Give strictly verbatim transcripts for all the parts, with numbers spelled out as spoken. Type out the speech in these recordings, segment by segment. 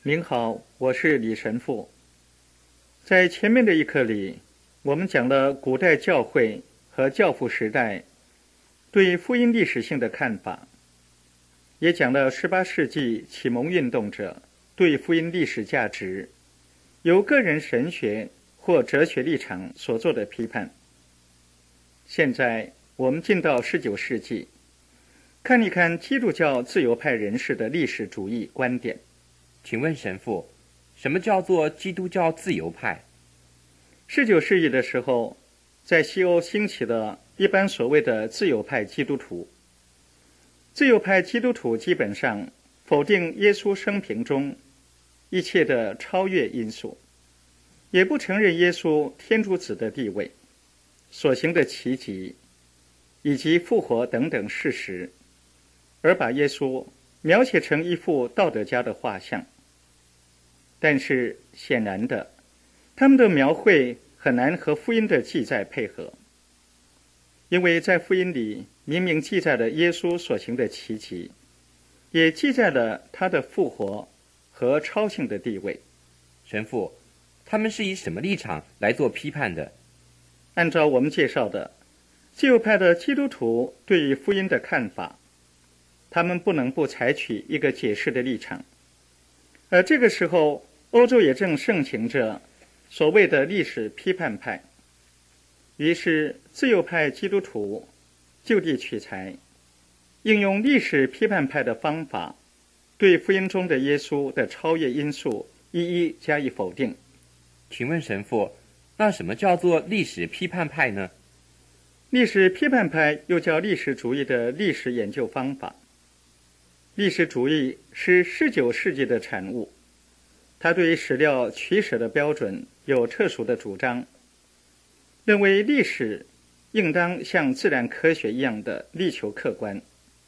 您好，我是李神父。在前面的一课里，我们讲了古代教会和教父时代对福音历史性的看法，也讲了十八世纪启蒙运动者对福音历史价值由个人神学或哲学立场所做的批判。现在我们进到十九世纪，看一看基督教自由派人士的历史主义观点。 请问神父，什么叫做基督教自由派？ 十九世纪的时候，在西欧兴起了一般所谓的自由派基督徒。自由派基督徒基本上否定耶稣生平中一切的超越因素，也不承认耶稣天主子的地位、所行的奇迹以及复活等等事实，而把耶稣描写成一幅道德家的画像。但是显然的，他们的描绘很难和福音的记载配合，因为在福音里明明记载了耶稣所行的奇迹，也记载了他的复活和超性的地位。 神父，他们是以什么立场来做批判的？ 按照我们介绍的自由派的基督徒对于福音的看法，他们不能不采取一个解释的立场。而这个时候，欧洲也正盛行着所谓的历史批判派，于是自由派基督徒就地取材，应用历史批判派的方法，对福音中的耶稣的超越因素一一加以否定。 请问神父，那什么叫做历史批判派呢？ 历史批判派又叫历史主义的历史研究方法。历史主义是十九世纪的产物，它对史料取舍的标准有特殊的主张，认为历史应当像自然科学一样的力求客观。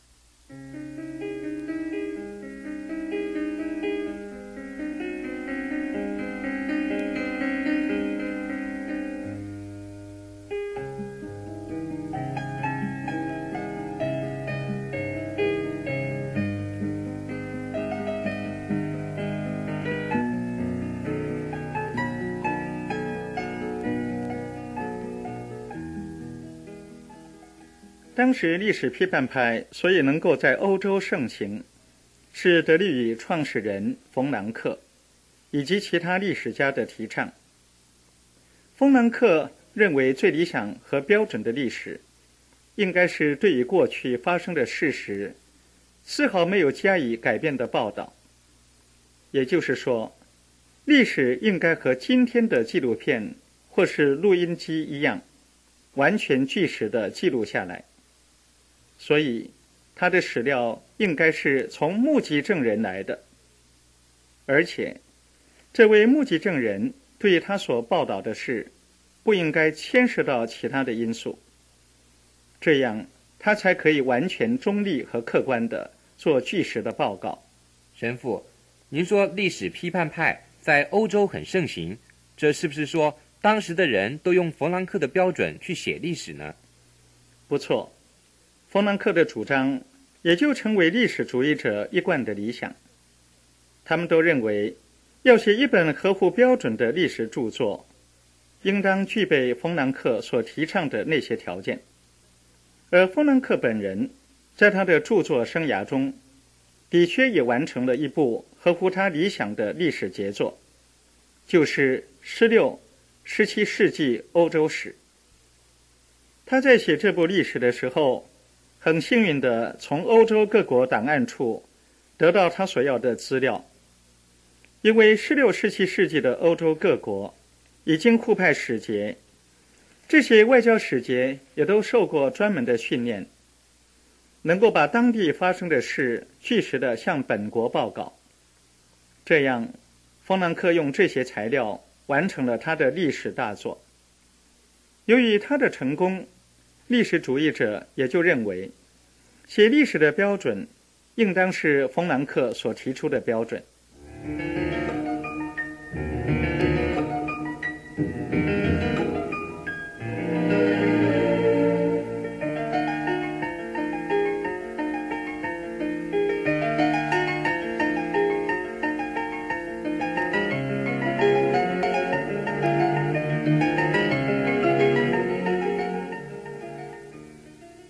当时历史批判派所以能够在欧洲盛行，是得力于创始人冯南克以及其他历史家的提倡。冯南克认为最理想和标准的历史应该是对于过去发生的事实丝毫没有加以改变的报道，也就是说，历史应该和今天的纪录片或是录音机一样，完全据实地记录下来。所以他的史料应该是从目击证人来的，而且这位目击证人对于他所报道的事不应该牵涉到其他的因素，这样他才可以完全中立和客观地做据实的报告。 神父，您说历史批判派在欧洲很盛行，这是不是说当时的人都用冯兰克的标准去写历史呢？ 不错，冯兰克的主张也就成为历史主义者一贯的理想。他们都认为，要写一本合乎标准的历史著作，应当具备冯兰克所提倡的那些条件。而冯兰克本人在他的著作生涯中，的确也完成了一部合乎他理想的历史杰作，就是十六、十七世纪欧洲史。他在写这部历史的时候，很幸运地从欧洲各国档案处得到他所要的资料，因为十六、十七世纪的欧洲各国已经互派使节，这些外交使节也都受过专门的训练，能够把当地发生的事据实地向本国报告。这样，冯兰克用这些材料完成了他的历史大作。由于他的成功，历史主义者也就认为，写历史的标准应当是冯兰克所提出的标准。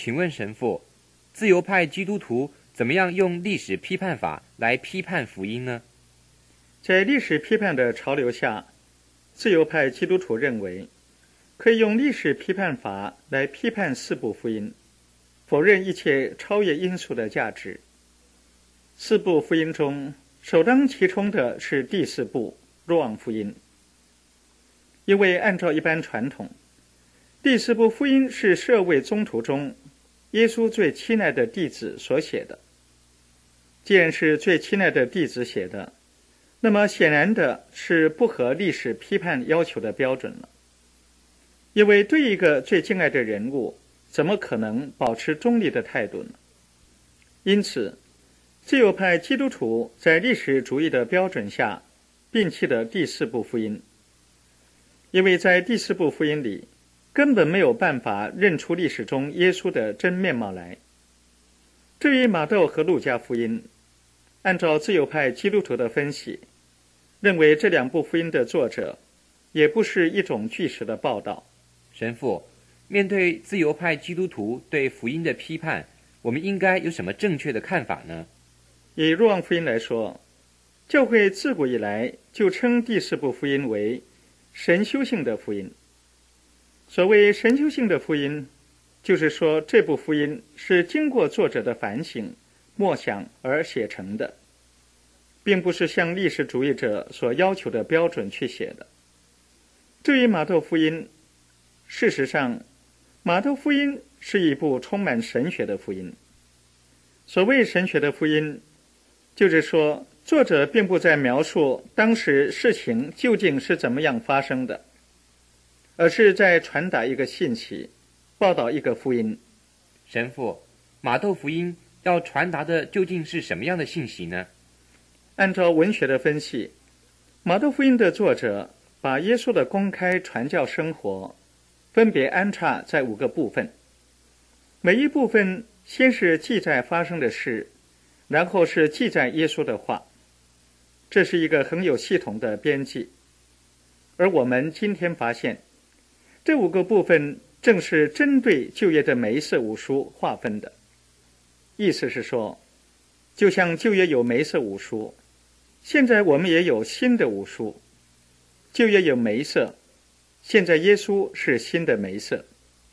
请问神父，自由派基督徒怎么样用历史批判法来批判福音呢？ 在历史批判的潮流下，自由派基督徒认为可以用历史批判法来批判四部福音，否认一切超越因素的价值。四部福音中首当其冲的是第四部若望福音，因为按照一般传统，第四部福音是设位宗徒中耶稣最亲爱的弟子所写的。既然是最亲爱的弟子写的，那么显然的是不合历史批判要求的标准了。因为对一个最敬爱的人物，怎么可能保持中立的态度呢？因此，自由派基督徒在历史主义的标准下摒弃了第四部福音，因为在第四部福音里根本没有办法认出历史中耶稣的真面貌来。至于马窦和路加福音，按照自由派基督徒的分析，认为这两部福音的作者也不是一种据实的报道。 神父，面对自由派基督徒对福音的批判，我们应该有什么正确的看法呢？ 以若望福音来说，教会自古以来就称第四部福音为神修性的福音。所谓神修性的福音，就是说这部福音是经过作者的反省、默想而写成的，并不是像历史主义者所要求的标准去写的。至于马窦福音，事实上，马窦福音是一部充满神学的福音。所谓神学的福音，就是说作者并不在描述当时事情究竟是怎么样发生的，而是在传达一个信息，报道一个福音。 神父，马窦福音要传达的究竟是什么样的信息呢？ 按照文学的分析，马窦福音的作者把耶稣的公开传教生活分别安插在五个部分，每一部分先是记载发生的事，然后是记载耶稣的话。这是一个很有系统的编辑。而我们今天发现，这五个部分正是针对旧约的梅瑟五书划分的。意思是说，就像旧约有梅瑟五书，现在我们也有新的五书。旧约有梅瑟，现在耶稣是新的梅瑟。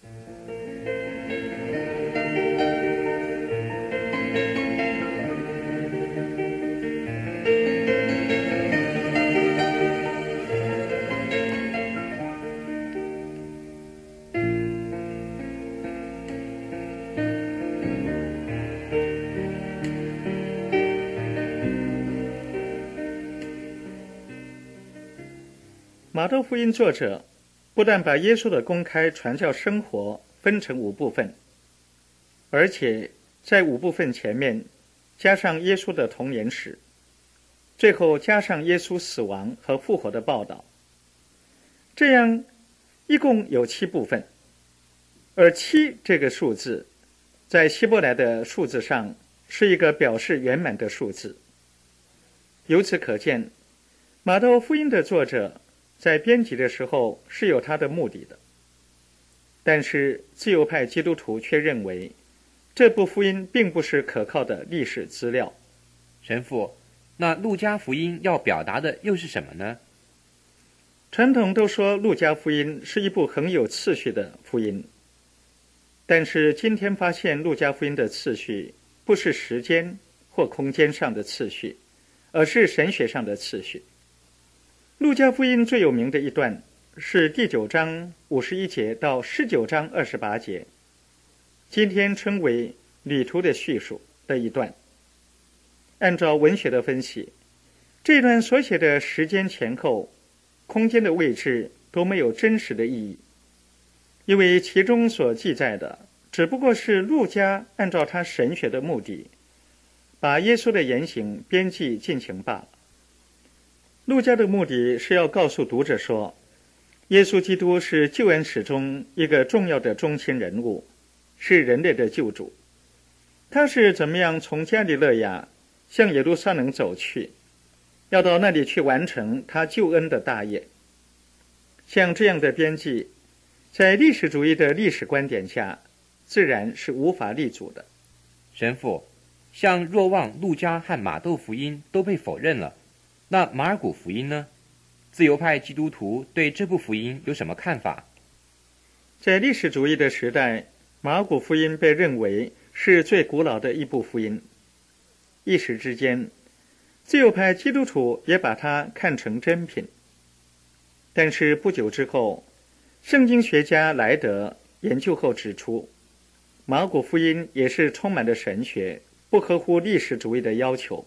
马窦福音作者不但把耶稣的公开传教生活分成五部分，而且在五部分前面加上耶稣的童年史，最后加上耶稣死亡和复活的报道。这样一共有七部分，而七这个数字在希伯来的数字上是一个表示圆满的数字。由此可见，马窦福音的作者在编辑的时候是有他的目的的，但是自由派基督徒却认为这部福音并不是可靠的历史资料。 神父，那路加福音要表达的又是什么呢？ 传统都说路加福音是一部很有次序的福音，但是今天发现路加福音的次序不是时间或空间上的次序，而是神学上的次序。路加福音最有名的一段是第九章五十一节到十九章二十八节，今天称为旅途的叙述的一段。按照文学的分析，这段所写的时间前后、空间的位置都没有真实的意义，因为其中所记载的只不过是路加按照他神学的目的，把耶稣的言行编辑进行罢了。路加的目的是要告诉读者说，耶稣基督是救恩史中一个重要的中心人物，是人类的救主。他是怎么样从加利肋亚向耶路撒冷走去，要到那里去完成他救恩的大业。像这样的编辑，在历史主义的历史观点下， 自然是无法立足的。 神父，像若望、路加和马窦福音都被否认了，那马尔谷福音呢？自由派基督徒对这部福音有什么看法？ 在历史主义的时代，马尔谷福音被认为是最古老的一部福音。一时之间，自由派基督徒也把它看成珍品。但是不久之后，圣经学家莱德研究后指出，马尔谷福音也是充满了神学，不合乎历史主义的要求。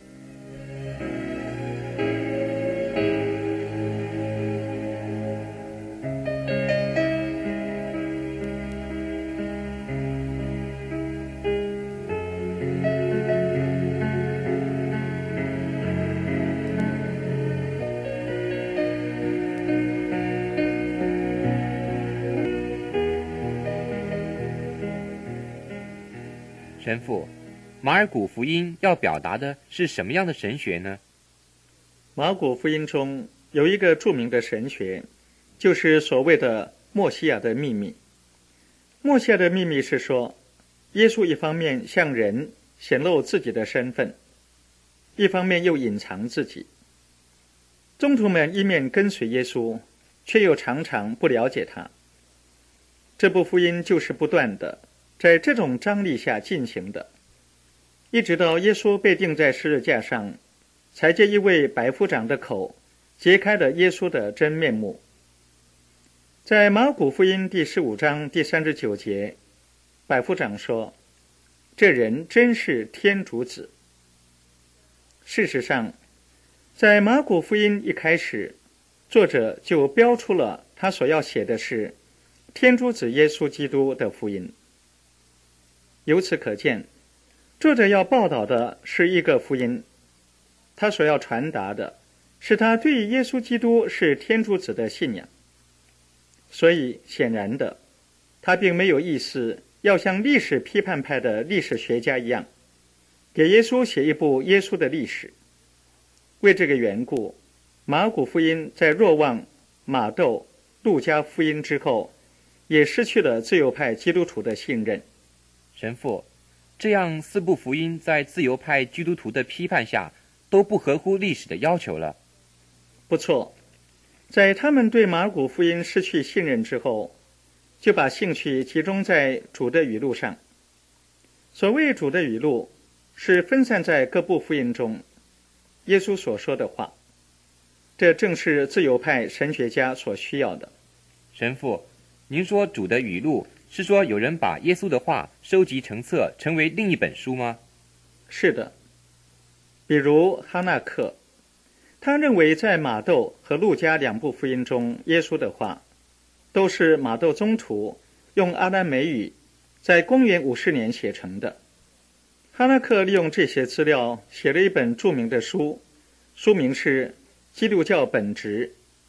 神父，马尔谷福音要表达的是什么样的神学呢？ 马尔谷福音中有一个著名的神学，就是所谓的默西亚的秘密。默西亚的秘密是说，耶稣一方面向人显露自己的身份，一方面又隐藏自己。宗徒们一面跟随耶稣，却又常常不了解他。这部福音就是不断的在这种张力下进行的，一直到耶稣被钉在十字架上，才借一位百夫长的口揭开了耶稣的真面目。在马尔谷福音第十五章第三十九节，百夫长说：“这人真是天主子。”事实上，在马尔谷福音一开始，作者就标出了他所要写的是天主子耶稣基督的福音。由此可见，作者要报道的是一个福音，他所要传达的是他对耶稣基督是天主子的信仰。所以显然的，他并没有意思要像历史批判派的历史学家一样，给耶稣写一部耶稣的历史。为这个缘故，马尔谷福音在若望、马窦、路加福音之后，也失去了自由派基督徒的信任。 神父，这样四部福音在自由派基督徒的批判下都不合乎历史的要求了。 不错，在他们对马尔谷福音失去信任之后，就把兴趣集中在主的语录上。所谓主的语录，是分散在各部福音中耶稣所说的话，这正是自由派神学家所需要的。 神父，您说主的语录是说有人把耶稣的话收集成册成为另一本书吗？ 是的，比如哈纳克，他认为在马窦和路加两部福音中，耶稣的话都是马窦宗徒用阿拉美语在公元五十年写成的。哈纳克利用这些资料写了一本著名的书，书名是《基督教本质》。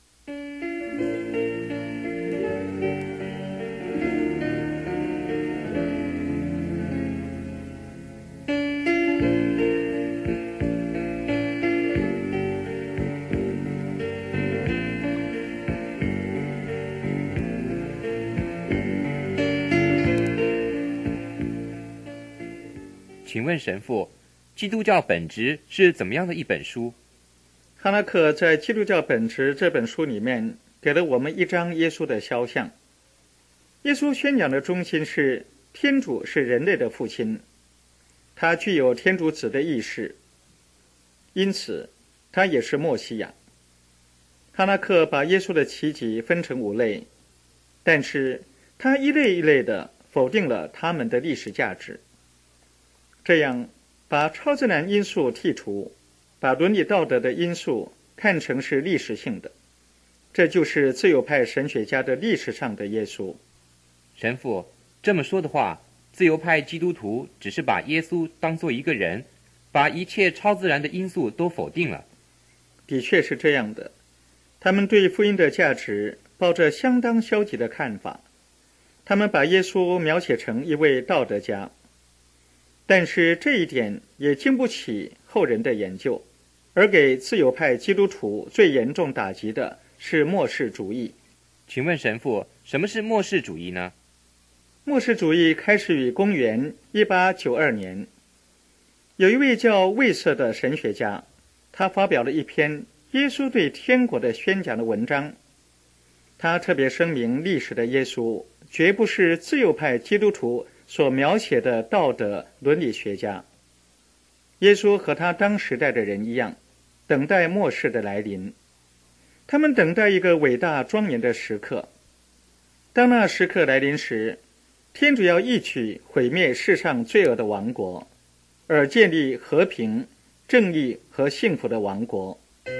请问神父，基督教本质是怎么样的一本书？ 哈纳克在《基督教本质》这本书里面给了我们一张耶稣的肖像。耶稣宣讲的中心是天主是人类的父亲，他具有天主子的意识，因此他也是默西亚。哈纳克把耶稣的奇迹分成五类，但是他一类一类的否定了他们的历史价值。这样把超自然因素剔除，把伦理道德的因素看成是历史性的，这就是自由派神学家的历史上的耶稣。 神父，这么说的话，自由派基督徒只是把耶稣当作一个人，把一切超自然的因素都否定了。 的确是这样的，他们对福音的价值抱着相当消极的看法，他们把耶稣描写成一位道德家。但是这一点也经不起后人的研究，而给自由派基督徒最严重打击的是末世主义。 请问神父，什么是末世主义呢？ 末世主义开始于公元一八九二年，有一位叫魏瑟的神学家，他发表了一篇耶稣对天国的宣讲的文章。他特别声明，历史的耶稣绝不是自由派基督徒所描写的道德伦理学家。耶稣和他当时代的人一样，等待末世的来临。他们等待一个伟大庄严的时刻。当那时刻来临时，天主要一举毁灭世上罪恶的王国，而建立和平、正义和幸福的王国。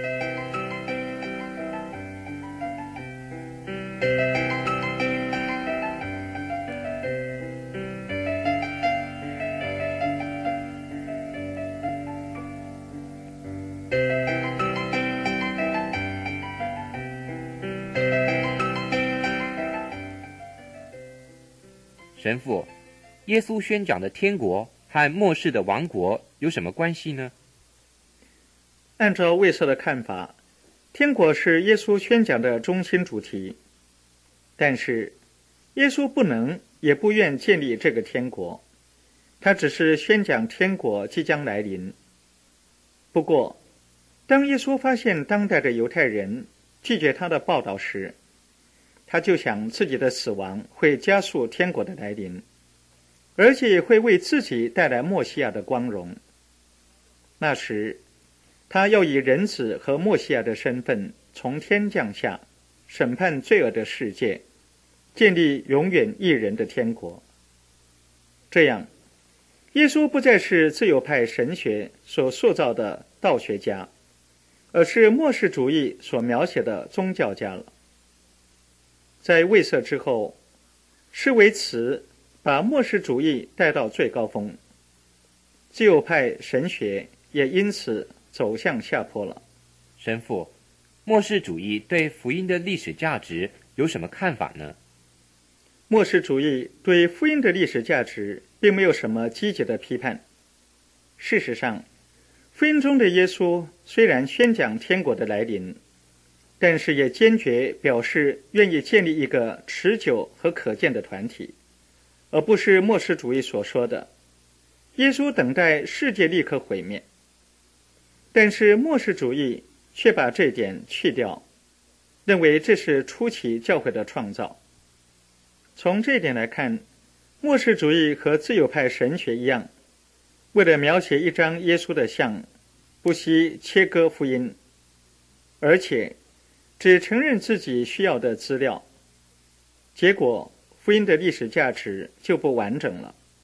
神父，耶稣宣讲的天国和末世的王国有什么关系呢？ 按照魏瑟的看法，天国是耶稣宣讲的中心主题，但是耶稣不能也不愿建立这个天国，他只是宣讲天国即将来临。不过，当耶稣发现当代的犹太人拒绝他的报道时，他就想自己的死亡会加速天国的来临，而且也会为自己带来默西亚的光荣。那时，他要以人子和默西亚的身份从天降下，审判罪恶的世界，建立永远一人的天国。这样，耶稣不再是自由派神学所塑造的道学家，而是末世主义所描写的宗教家了。在魏瑟之后，施维茨把末世主义带到最高峰，自由派神学也因此走向下坡了。 神父，末世主义对福音的历史价值有什么看法呢？ 末世主义对福音的历史价值并没有什么积极的批判。事实上，福音中的耶稣虽然宣讲天国的来临，但是也坚决表示愿意建立一个持久和可见的团体，而不是末世主义所说的耶稣等待世界立刻毁灭。但是末世主义却把这点去掉，认为这是初期教会的创造。从这一点来看，末世主义和自由派神学一样，为了描写一张耶稣的像，不惜切割福音，而且只承认自己需要的资料，结果福音的历史价值就不完整了。